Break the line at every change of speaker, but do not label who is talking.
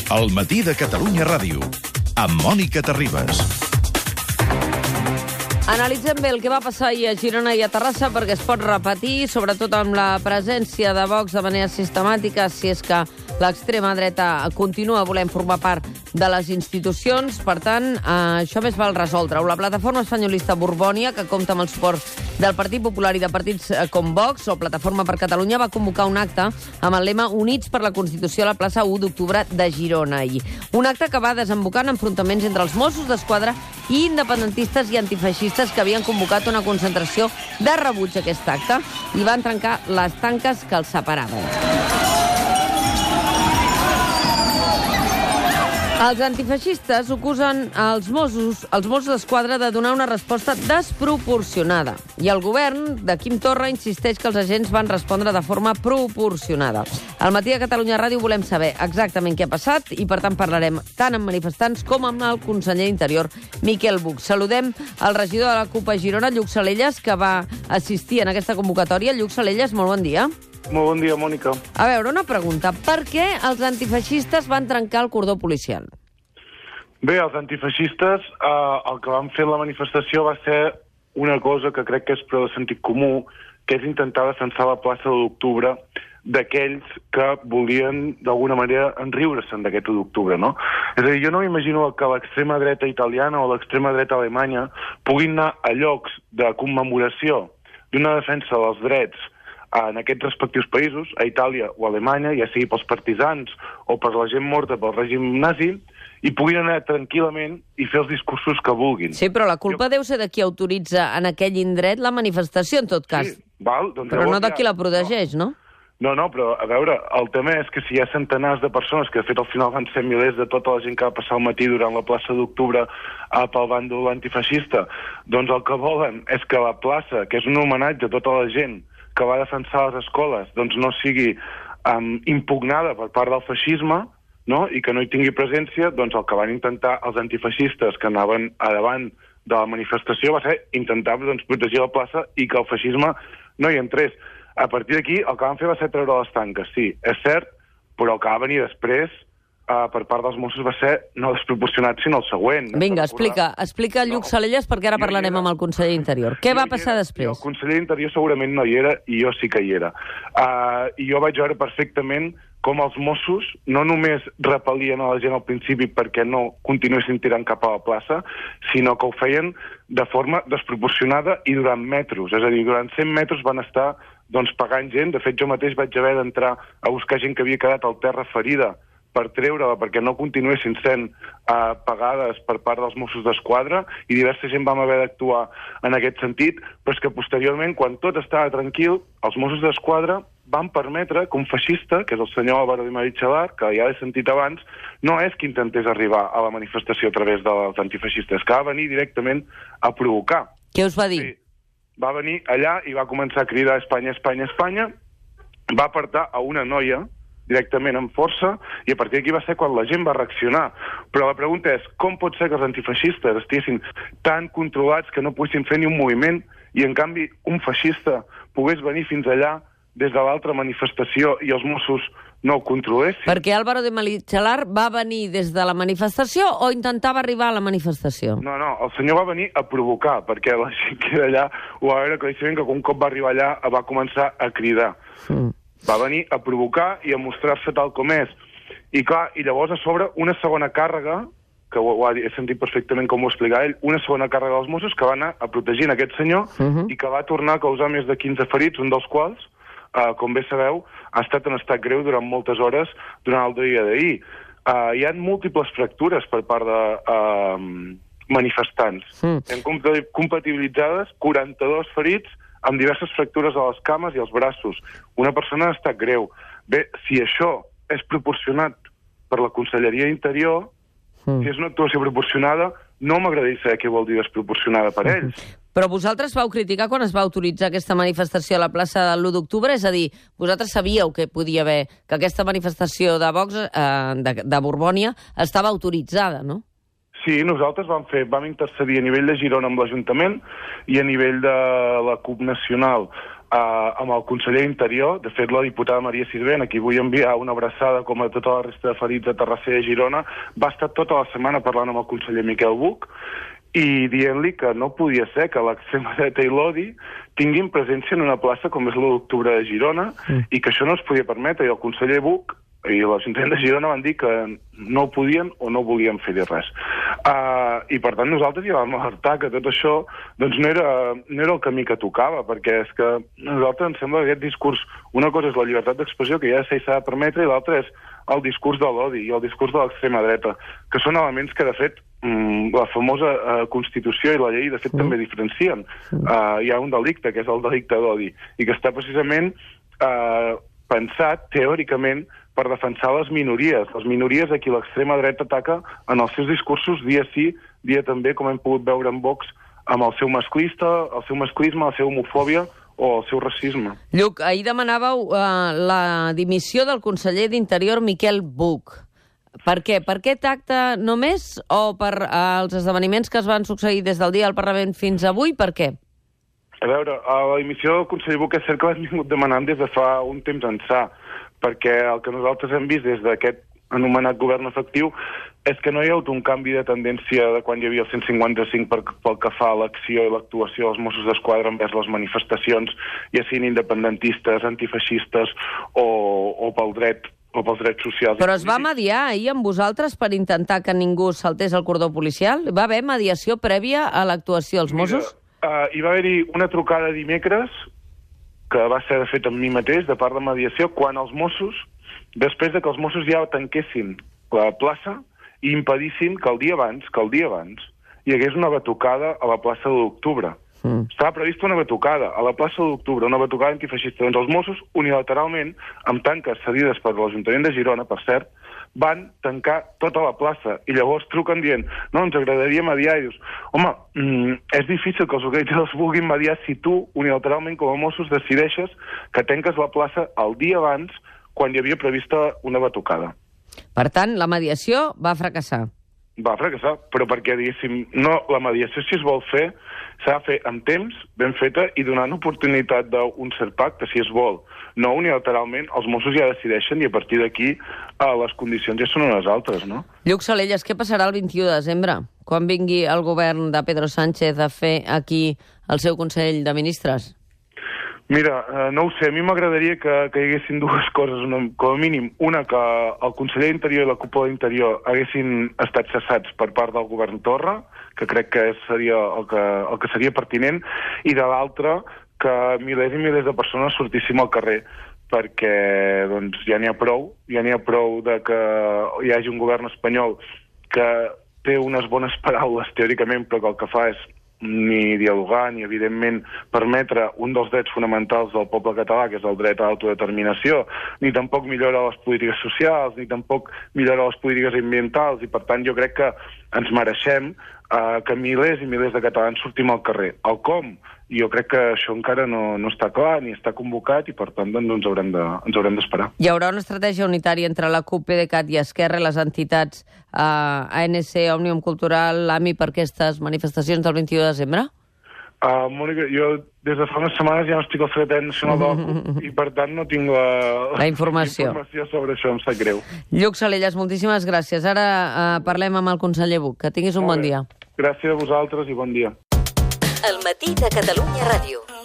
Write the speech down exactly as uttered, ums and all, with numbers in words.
El matí de Catalunya Ràdio, amb Mònica Terribas.
Analitzem bé el que va passar ahir a Girona i a Terrassa perquè es pot repetir, sobretot amb la presència de Vox de manera sistemàtica, si és que l'extrema dreta continua volent formar part de les institucions. Per tant, eh, això més val resoldre-ho. La plataforma espanyolista Borbònia, que compta amb el suport del Partit Popular i de partits com Vox o Plataforma per Catalunya, va convocar un acte amb el lema Units per la Constitució a la plaça u d'octubre de Girona ahir. Un acte que va desembocar en enfrontaments entre els Mossos d'Esquadra i independentistes i antifeixistes que havien convocat una concentració de rebuig a aquest acte i van trencar les tanques que els separaven. Els antifeixistes acusen els Mossos, els Mossos d'Esquadra de donar una resposta desproporcionada. I el govern de Quim Torra insisteix que els agents van respondre de forma proporcionada. Al matí de Catalunya Ràdio volem saber exactament què ha passat i, per tant, parlarem tant amb manifestants com amb el conseller d'Interior, Miquel Buch. Saludem el regidor de la CUP a Girona, Lluc Salellas, que va assistir en aquesta convocatòria. Lluc Salellas, molt bon dia.
Molt bon dia, Mònica.
A veure, una pregunta. Per què els antifeixistes van trencar el cordó policial?
Bé, els antifeixistes, eh, el que van fer en la manifestació va ser una cosa que crec que és prou de sentit comú, que és intentar defensar la plaça de l'octubre d'aquells que volien, d'alguna manera, enriure-se'n d'aquest u d'octubre, no? És a dir, jo no m'imagino que l'extrema dreta italiana o l'extrema dreta alemanya puguin anar a llocs de commemoració d'una defensa dels drets en aquests respectius països, a Itàlia o a Alemanya, ja sigui pels partisans o per la gent morta pel règim nazi, i puguin anar tranquil·lament i fer els discursos que vulguin.
Sí, però la culpa jo... deu ser de qui autoritza en aquell indret la manifestació, en tot cas.
Sí, val, doncs
però no de qui
ja...
la protegeix, no?
No, no, però, a veure, el tema és que si hi ha centenars de persones, que de fet al final van ser milers de tota la gent que va passar el matí durant la plaça d'octubre pel bàndol antifeixista, doncs el que volen és que la plaça, que és un homenatge a tota la gent que va defensar les escoles, doncs no sigui um, impugnada per part del feixisme, no? I que no hi tingui presència, doncs el que van intentar els antifeixistes que anaven a davant de la manifestació va ser intentar doncs, protegir la plaça i que el feixisme no hi entrés. A partir d'aquí, el que van fer va ser treure les tanques, sí, és cert, però el que va venir després Uh, per part dels Mossos va ser no desproporcionat, sinó el següent.
Vinga, explica, explica Lluc no. Salellas, perquè ara jo parlarem amb el conseller d'Interior. Què jo va passar era, després? El
conseller d'Interior segurament no hi era, i jo sí que hi era. Uh, I jo vaig veure perfectament com els Mossos no només repel·lien a la gent al principi perquè no continuessin tirant cap a la plaça, sinó que ho feien de forma desproporcionada i durant metres. És a dir, durant cent metres van estar doncs, pagant gent. De fet, jo mateix vaig haver d'entrar a buscar gent que havia quedat al terra ferida per treure-la, perquè no continuessin sent uh, pagades per part dels Mossos d'Esquadra, i diversa gent vam haver d'actuar en aquest sentit, però és que posteriorment, quan tot estava tranquil, els Mossos d'Esquadra van permetre que un feixista, que és el senyor Álvaro de Marichalar, que ja l'he sentit abans, no és que intentés arribar a la manifestació a través dels antifeixistes, que va venir directament a provocar.
Què us va dir?
Sí, va venir allà i va començar a cridar Espanya, Espanya, Espanya, va apartar a una noia directament amb força, i a partir d'aquí va ser quan la gent va reaccionar. Però la pregunta és, com pot ser que els antifeixistes estiguessin tan controlats que no poguessin fer ni un moviment, i en canvi un feixista pogués venir fins allà des de l'altra manifestació i els Mossos no ho controlessin?
Perquè Álvaro de Marichalar va venir des de la manifestació o intentava arribar a la manifestació?
No, no, el senyor va venir a provocar, perquè la gent que era allà ho va veure claríssimament, que un cop va arribar allà va començar a cridar. Mm. Va venir a provocar i a mostrar-se tal com és. I clar, i llavors a sobre una segona càrrega, que ho, ho ha, he sentit perfectament com ho explica ell, una segona càrrega dels Mossos que va anar a protegir aquest senyor uh-huh. i que va tornar a causar més de quinze ferits, un dels quals, uh, com bé sabeu, ha estat en estat greu durant moltes hores durant el dia d'ahir. Uh, hi ha múltiples fractures per part de uh, manifestants. Uh-huh. Hem compatibilitzades quaranta-dos ferits amb diverses fractures a les cames i als braços. Una persona ha estat greu. Bé, si això és proporcionat per la Conselleria d'Interior, mm. si és una actuació proporcionada, no m'agradaria saber què vol dir desproporcionada per ells.
Però vosaltres vau criticar quan es va autoritzar aquesta manifestació a la plaça de l'u d'octubre? És a dir, vosaltres sabíeu que podia haver, que aquesta manifestació de Vox, eh, de, de Borbònia, estava autoritzada, no?
Sí, nosaltres vam fer, vam intercedir a nivell de Girona amb l'Ajuntament i a nivell de la C U P nacional Uh, amb el conseller d'Interior. De fet, la diputada Maria Sirvent, a qui vull enviar una abraçada com a tota la resta de ferits de Terrassa i de Girona, va estar tota la setmana parlant amb el conseller Miquel Buch i dient-li que no podia ser que l'extrema dreta i l'odi tinguin presència en una plaça com és l'u d'octubre de Girona mm. i que això no es podia permetre. I el conseller Buch i l'Ajuntament de Girona van dir que no ho podien o no volien fer-hi res. Uh, I per tant nosaltres ja vam alertar que tot això doncs, no, era, no era el camí que tocava, perquè és que a nosaltres ens sembla que aquest discurs, una cosa és la llibertat d'expressió, que ja s'ha de permetre, i l'altra és el discurs de l'odi i el discurs de l'extrema dreta, que són elements que, de fet, mm, la famosa uh, Constitució i la llei, de fet, mm. també diferencien. Uh, hi ha un delicte, que és el delicte d'odi, i que està precisament uh, pensat, teòricament, per defensar les minories, les minories a qui l'extrema dreta ataca en els seus discursos dia sí, dia també, com hem pogut veure en Vox, amb el seu masclista, el seu masclisme, la seva homofòbia o el seu racisme.
Lluc, ahir demanàveu uh, la dimissió del conseller d'Interior Miquel Buch. Per què? Per aquest acte només o per uh, els esdeveniments que es van succeir des del dia del Parlament fins avui? Per què?
A veure, a la dimissió del conseller Buch és cert que l'hem vingut demanant des de fa un temps ençà, perquè el que nosaltres hem vist des d'aquest anomenat govern efectiu és que no hi ha hagut un canvi de tendència de quan hi havia el cent cinquanta-cinc per, pel que fa a l'acció i l'actuació dels Mossos d'Esquadra envers les manifestacions, ja siguin independentistes, antifeixistes o, o pel dret o pels drets socials.
Però es va mediar ahir amb vosaltres per intentar que ningú saltés el cordó policial? Va haver mediació prèvia a l'actuació dels Mossos?
Mira, uh, hi va haver-hi una trucada dimecres que va ser, de fet, amb mi mateix, de part de mediació, quan els Mossos, després de que els Mossos ja tanquessin la plaça i impedissin que el dia abans, que el dia abans, hi hagués una batucada a la plaça de l'Octubre. Mm. Estava prevista una batucada a la plaça de l'Octubre, una batucada antifeixista. Doncs els Mossos, unilateralment, amb tanques cedides per l'Ajuntament de Girona, per cert, van tancar tota la plaça i llavors truquen dient no, ens agradaria mediar i dius home, mm, és difícil que els organitzadors vulguin mediar si tu unilateralment com a Mossos decideixes que tanques la plaça el dia abans quan hi havia prevista una batucada.
Per tant, la mediació va fracassar.
Va fracassar, però perquè, diguéssim, no, la mediació, si es vol fer, s'ha de fer amb temps, ben feta, i donant oportunitat d'un cert pacte, si es vol. No unilateralment, els Mossos ja decideixen i a partir d'aquí eh, les condicions ja són unes altres, no?
Lluc Salellas, què passarà el vint-i-u de desembre, quan vingui el govern de Pedro Sánchez a fer aquí el seu Consell de Ministres?
Mira, eh, no ho sé, a mi m'agradaria que, que hi haguessin dues coses, una, com a mínim. Una, que el conseller d'Interior i la cúpula d'Interior haguessin estat cessats per part del govern Torra, que crec que seria el que, el que seria pertinent, i de l'altra, que milers i milers de persones sortíssim al carrer, perquè doncs, ja n'hi ha prou, ja n'hi ha prou de que hi hagi un govern espanyol que té unes bones paraules, teòricament, però que el que fa és ni dialogar, ni, evidentment, permetre un dels drets fonamentals del poble català, que és el dret a l'autodeterminació, ni tampoc millora les polítiques socials, ni tampoc millora les polítiques ambientals, i, per tant, jo crec que ens mereixem eh, que milers i milers de catalans sortim al carrer. El com? Jo crec que això encara no, no està clar, ni està convocat, i, per tant, doncs, ens haurem de, ens haurem d'esperar.
Hi haurà una estratègia unitària entre la CUP, PDeCAT i Esquerra, les entitats eh, A N C, Òmnium Cultural, l'A M I, per aquestes manifestacions del vint-i-u de desembre?
Uh, Mònica, jo des de fa unes setmanes ja no estic al Secretari Nacional de la CUP i, per tant, no tinc la,
la informació.
informació sobre això, em sap greu.
Lluc Salellas, moltíssimes gràcies. Ara uh, parlem amb el conseller Buch. Que tinguis un bon dia.
Gràcies a vosaltres i bon dia.
El matí de Catalunya Ràdio.